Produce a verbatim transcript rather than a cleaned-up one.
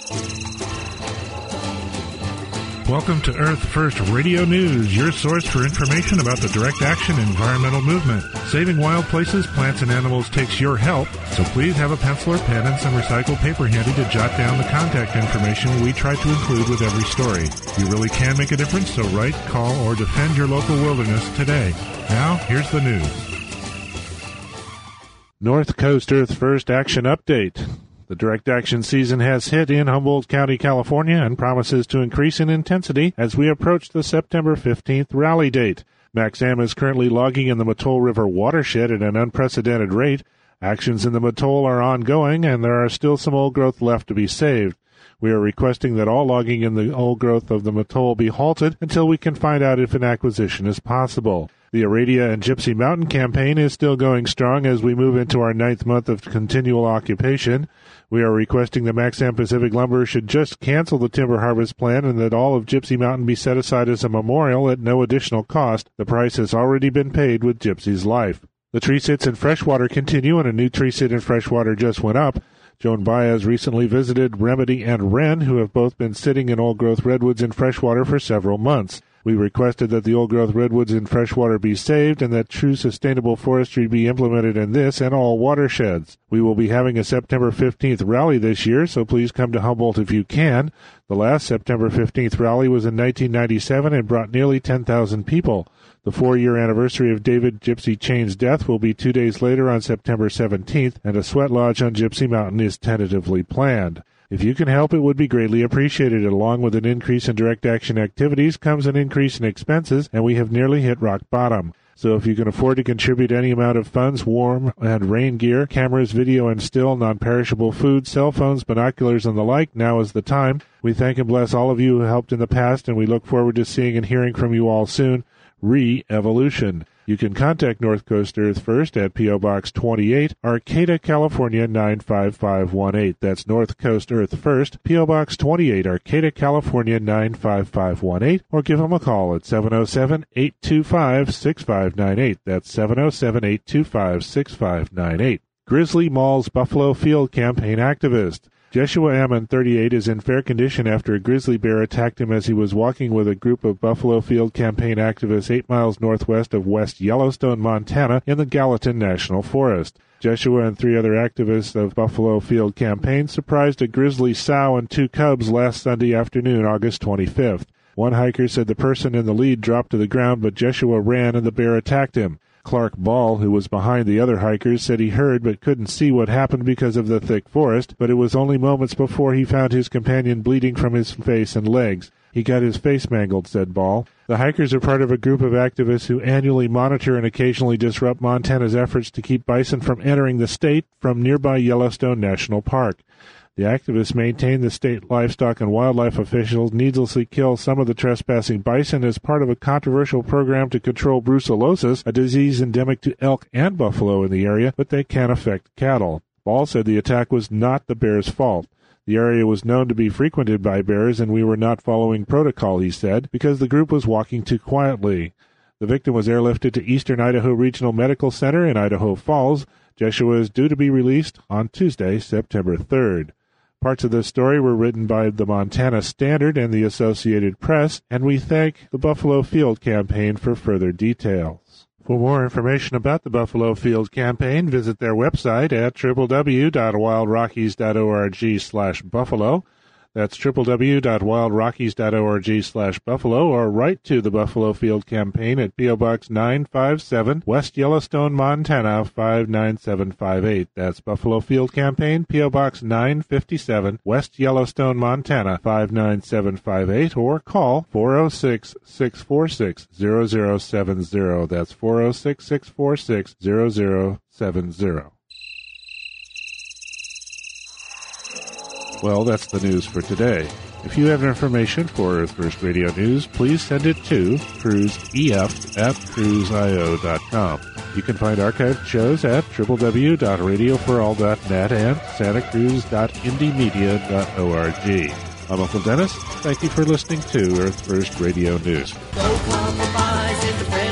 Welcome to Earth First Radio News, your source for information about the direct action environmental movement. Saving wild places, plants, and animals takes your help, so please have a pencil or pen and some recycled paper handy to jot down the contact information we try to include with every story. You really can make a difference, so write, call, or defend your local wilderness today. Now, here's the news. North Coast Earth First Action Update. The direct action season has hit in Humboldt County, California, and promises to increase in intensity as we approach the September fifteenth rally date. Maxam is currently logging in the Mattole River watershed at an unprecedented rate. Actions in the Mattole are ongoing, and there are still some old growth left to be saved. We are requesting that all logging in the old growth of the Mattole be halted until we can find out if an acquisition is possible. The Aradia and Gypsy Mountain campaign is still going strong as we move into our ninth month of continual occupation. We are requesting that Maxam Pacific Lumber should just cancel the timber harvest plan and that all of Gypsy Mountain be set aside as a memorial at no additional cost. The price has already been paid with Gypsy's life. The tree sits in freshwater continue, and a new tree sit in freshwater just went up. Joan Baez recently visited Remedy and Wren, who have both been sitting in old-growth redwoods in freshwater for several months. We requested that the old-growth redwoods in freshwater be saved and that true sustainable forestry be implemented in this and all watersheds. We will be having a September fifteenth rally this year, so please come to Humboldt if you can. The last September fifteenth rally was in nineteen ninety-seven and brought nearly ten thousand people. The four-year anniversary of David Gypsy Chain's death will be two days later on September seventeenth, and a sweat lodge on Gypsy Mountain is tentatively planned. If you can help, it would be greatly appreciated. Along with an increase in direct action activities comes an increase in expenses, and we have nearly hit rock bottom. So if you can afford to contribute any amount of funds, warm and rain gear, cameras, video and still, non-perishable food, cell phones, binoculars, and the like, now is the time. We thank and bless all of you who helped in the past, and we look forward to seeing and hearing from you all soon. Re-Evolution. You can contact North Coast Earth First at P O. Box twenty-eight, Arcata, California nine five five one eight. That's North Coast Earth First, P O. Box twenty-eight, Arcata, California nine five five one eight, or give them a call at seven oh seven, eight two five, six five nine eight. That's seven oh seven, eight two five, six five nine eight. Grizzly Mauls Buffalo Field Campaign activist. Jeshua Ammon, thirty-eight, is in fair condition after a grizzly bear attacked him as he was walking with a group of Buffalo Field Campaign activists eight miles northwest of West Yellowstone, Montana, in the Gallatin National Forest. Jeshua and three other activists of Buffalo Field Campaign surprised a grizzly sow and two cubs last Sunday afternoon, August twenty-fifth. One hiker said the person in the lead dropped to the ground, but Jeshua ran and the bear attacked him. Clark Ball, who was behind the other hikers, said he heard but couldn't see what happened because of the thick forest, but it was only moments before he found his companion bleeding from his face and legs. He got his face mangled, said Ball. The hikers are part of a group of activists who annually monitor and occasionally disrupt Montana's efforts to keep bison from entering the state from nearby Yellowstone National Park. The activists maintain the state livestock and wildlife officials needlessly kill some of the trespassing bison as part of a controversial program to control brucellosis, a disease endemic to elk and buffalo in the area, but they can affect cattle. Ball said the attack was not the bear's fault. The area was known to be frequented by bears, and we were not following protocol, he said, because the group was walking too quietly. The victim was airlifted to Eastern Idaho Regional Medical Center in Idaho Falls. Jeshua is due to be released on Tuesday, September third. Parts of this story were written by the Montana Standard and the Associated Press, and we thank the Buffalo Field Campaign for further details. For more information about the Buffalo Field Campaign, visit their website at w w w dot wild rockies dot org slash buffalo. That's w w w dot wild rockies dot org slash buffalo, or write to the Buffalo Field Campaign at P O. Box nine five seven, West Yellowstone, Montana five nine seven five eight. That's Buffalo Field Campaign, P O. Box nine fifty-seven, West Yellowstone, Montana five nine seven five eight, or call four oh six, six four six, zero zero seven zero. That's four oh six, six four six, zero zero seven zero. Well, that's the news for today. If you have information for Earth First Radio News, please send it to cruiseef at cruise i o dot com. You can find archived shows at w w w dot radio for all dot net and santa cruz dot indie media dot org. I'm Uncle Dennis. Thank you for listening to Earth First Radio News. No compromise in the